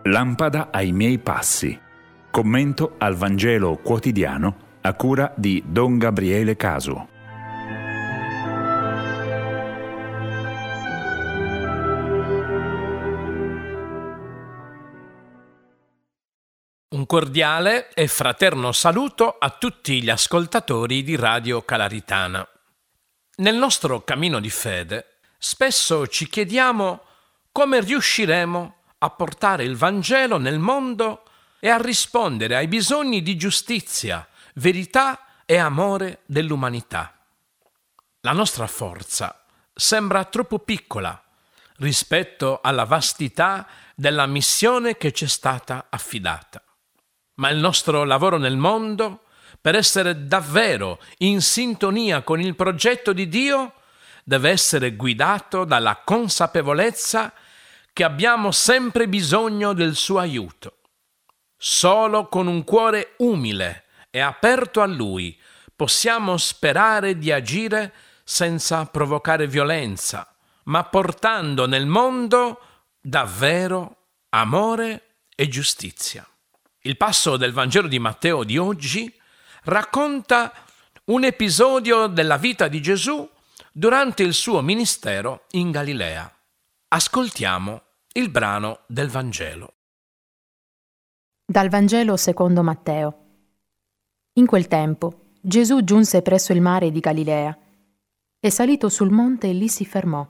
Lampada ai miei passi. Commento al Vangelo quotidiano a cura di Don Gabriele Casu. Un cordiale e fraterno saluto a tutti gli ascoltatori di Radio Calaritana. Nel nostro cammino di fede, spesso ci chiediamo come riusciremo a portare il Vangelo nel mondo e a rispondere ai bisogni di giustizia, verità e amore dell'umanità. La nostra forza sembra troppo piccola rispetto alla vastità della missione che ci è stata affidata. Ma il nostro lavoro nel mondo, per essere davvero in sintonia con il progetto di Dio, deve essere guidato dalla consapevolezza che abbiamo sempre bisogno del suo aiuto. Solo con un cuore umile e aperto a Lui possiamo sperare di agire senza provocare violenza, ma portando nel mondo davvero amore e giustizia. Il passo del Vangelo di Matteo di oggi racconta un episodio della vita di Gesù durante il suo ministero in Galilea. Ascoltiamo il brano del Vangelo. Dal Vangelo secondo Matteo. In quel tempo Gesù giunse presso il mare di Galilea e salito sul monte lì si fermò.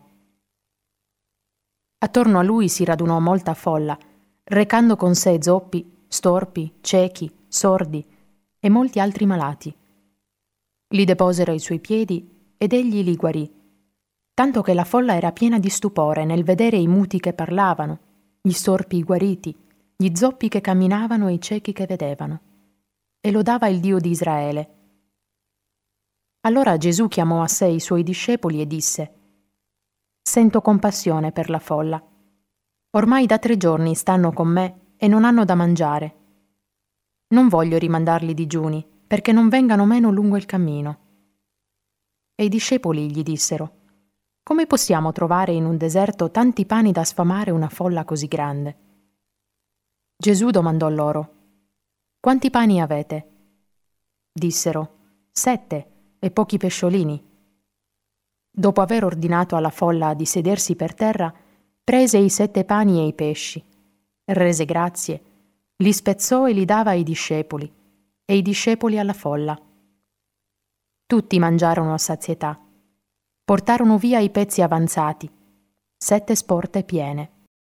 Attorno a lui si radunò molta folla, recando con sé zoppi, storpi, ciechi, sordi e molti altri malati. Li deposero ai suoi piedi ed egli li guarì, tanto che la folla era piena di stupore nel vedere i muti che parlavano, gli storpi guariti, gli zoppi che camminavano e i ciechi che vedevano, e lodava il Dio di Israele. Allora Gesù chiamò a sé i suoi discepoli e disse: «Sento compassione per la folla. Ormai da 3 giorni stanno con me e non hanno da mangiare. Non voglio rimandarli digiuni, perché non vengano meno lungo il cammino». E i discepoli gli dissero: «Come possiamo trovare in un deserto tanti pani da sfamare una folla così grande?» Gesù domandò loro: «Quanti pani avete?» Dissero: 7 e pochi pesciolini. Dopo aver ordinato alla folla di sedersi per terra, prese i 7 pani e i pesci, rese grazie, li spezzò e li dava ai discepoli, e i discepoli alla folla. Tutti mangiarono a sazietà. Portarono via i pezzi avanzati, 7 sporte piene.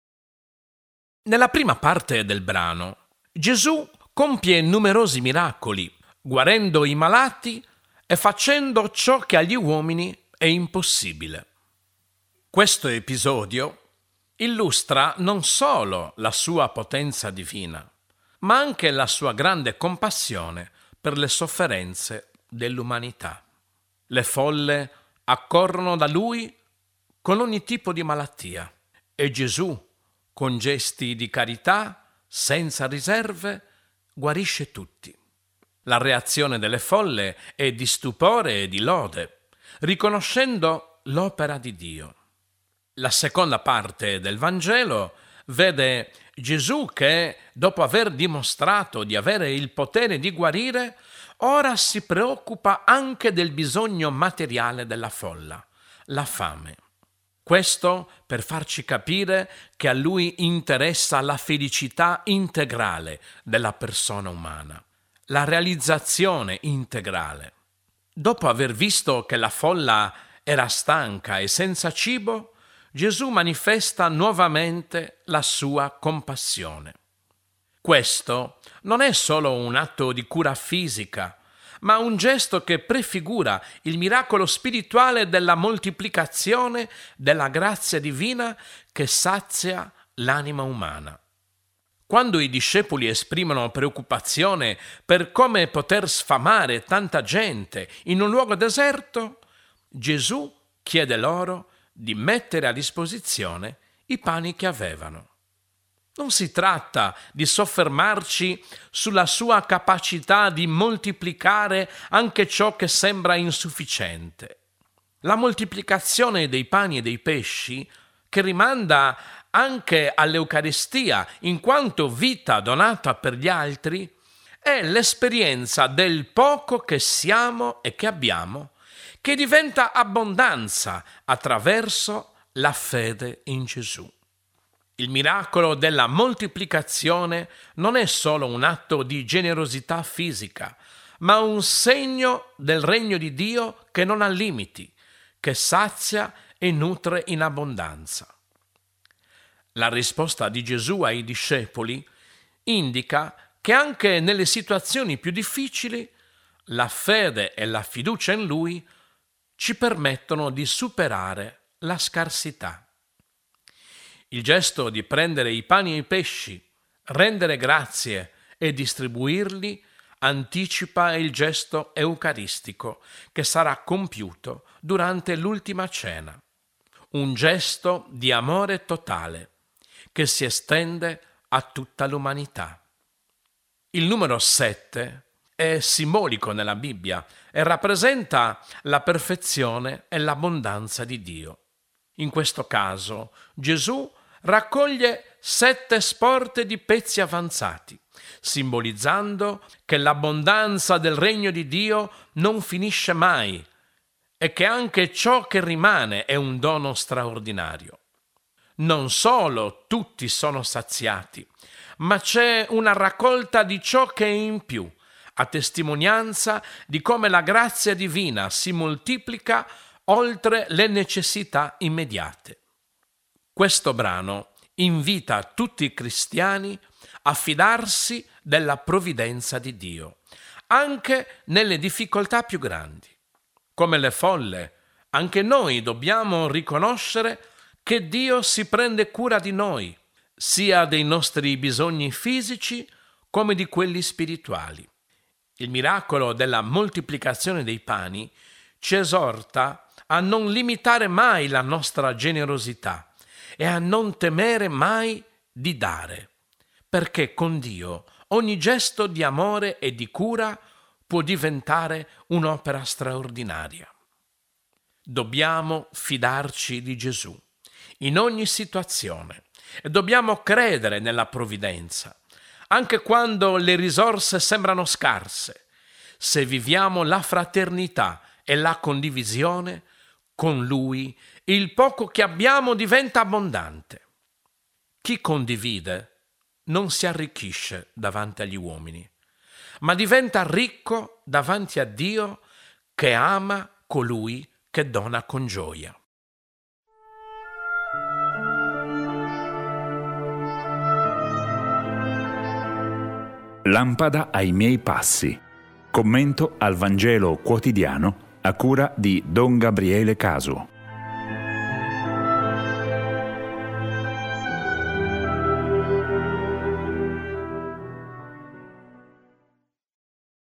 Nella prima parte del brano, Gesù compie numerosi miracoli, guarendo i malati e facendo ciò che agli uomini è impossibile. Questo episodio illustra non solo la sua potenza divina, ma anche la sua grande compassione per le sofferenze dell'umanità. Le folle accorrono da lui con ogni tipo di malattia e Gesù, con gesti di carità, senza riserve, guarisce tutti. La reazione delle folle è di stupore e di lode, riconoscendo l'opera di Dio. La seconda parte del Vangelo vede Gesù che, dopo aver dimostrato di avere il potere di guarire, ora si preoccupa anche del bisogno materiale della folla, la fame. Questo per farci capire che a lui interessa la felicità integrale della persona umana, la realizzazione integrale. Dopo aver visto che la folla era stanca e senza cibo, Gesù manifesta nuovamente la sua compassione. Questo non è solo un atto di cura fisica, ma un gesto che prefigura il miracolo spirituale della moltiplicazione della grazia divina che sazia l'anima umana. Quando i discepoli esprimono preoccupazione per come poter sfamare tanta gente in un luogo deserto, Gesù chiede loro di mettere a disposizione i pani che avevano. Non si tratta di soffermarci sulla sua capacità di moltiplicare anche ciò che sembra insufficiente. La moltiplicazione dei pani e dei pesci, che rimanda anche all'Eucaristia in quanto vita donata per gli altri, è l'esperienza del poco che siamo e che abbiamo, che diventa abbondanza attraverso la fede in Gesù. Il miracolo della moltiplicazione non è solo un atto di generosità fisica, ma un segno del regno di Dio che non ha limiti, che sazia e nutre in abbondanza. La risposta di Gesù ai discepoli indica che anche nelle situazioni più difficili la fede e la fiducia in Lui ci permettono di superare la scarsità. Il gesto di prendere i pani e i pesci, rendere grazie e distribuirli anticipa il gesto eucaristico che sarà compiuto durante l'ultima cena, un gesto di amore totale che si estende a tutta l'umanità. Il numero 7 è simbolico nella Bibbia e rappresenta la perfezione e l'abbondanza di Dio. In questo caso Gesù raccoglie 7 sporte di pezzi avanzati, simbolizzando che l'abbondanza del regno di Dio non finisce mai e che anche ciò che rimane è un dono straordinario. Non solo tutti sono saziati, ma c'è una raccolta di ciò che è in più, a testimonianza di come la grazia divina si moltiplica oltre le necessità immediate. Questo brano invita tutti i cristiani a fidarsi della provvidenza di Dio, anche nelle difficoltà più grandi. Come le folle, anche noi dobbiamo riconoscere che Dio si prende cura di noi, sia dei nostri bisogni fisici come di quelli spirituali. Il miracolo della moltiplicazione dei pani ci esorta a non limitare mai la nostra generosità e a non temere mai di dare, perché con Dio ogni gesto di amore e di cura può diventare un'opera straordinaria. Dobbiamo fidarci di Gesù in ogni situazione e dobbiamo credere nella provvidenza, anche quando le risorse sembrano scarse, se viviamo la fraternità e la condivisione, con Lui il poco che abbiamo diventa abbondante. Chi condivide non si arricchisce davanti agli uomini, ma diventa ricco davanti a Dio che ama colui che dona con gioia. Lampada ai miei passi. Commento al Vangelo quotidiano a cura di Don Gabriele Casu.